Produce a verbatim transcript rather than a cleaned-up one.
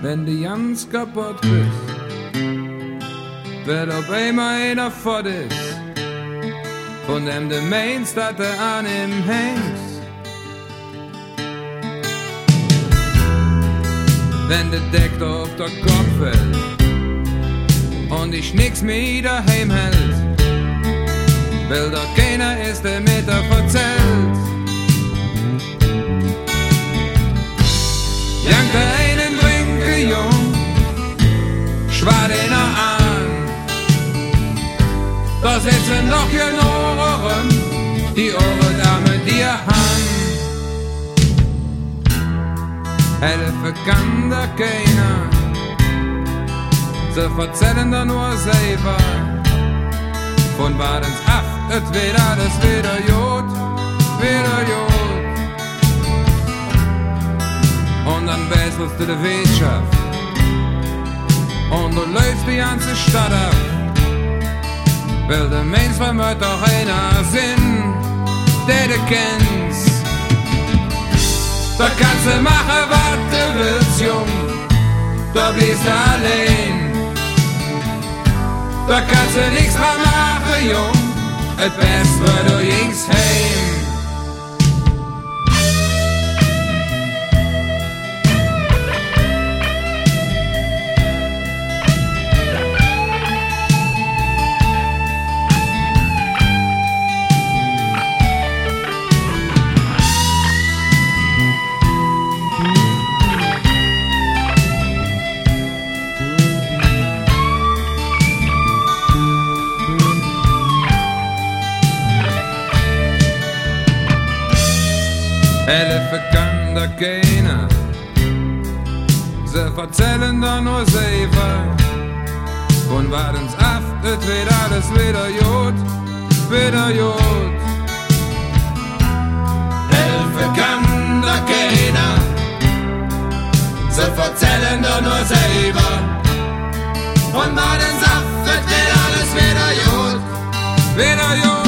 wenn du ganz kaputt bist, wird auf einmal einer fort ist, von dem du meinst, dass du an ihm hängst. Wenn der Deck auf der Kopf fällt und ich nix mehr daheim hält, weil doch keiner ist, der mit dir verzählt. Janke einen Trinke, Jung, schwar den an. Da sitzen noch ihr Ohren, die Ohren da mit dir han. Helfe kann da keiner, sie verzählen da nur selber. Von Badens ab, es wird alles wieder gut, wieder gut. Und dann wechselst du die Wirtschaft und du läufst die ganze Stadt ab, weil der Mensch vermöcht doch einer Sinn, der du kennst. Da kannst du machen, was du willst, Jung, da bist du allein. Da kannst du nichts mehr machen, Jung, et Beste, du gingst heim. Helfe kann da keiner, sie verzählen da nur selber. Von Wadens ab, es wird alles wieder gut, wieder gut. Helfe kann da keiner, sie verzählen da nur selber. Von Wadens ab, es wird alles wieder gut, wieder gut.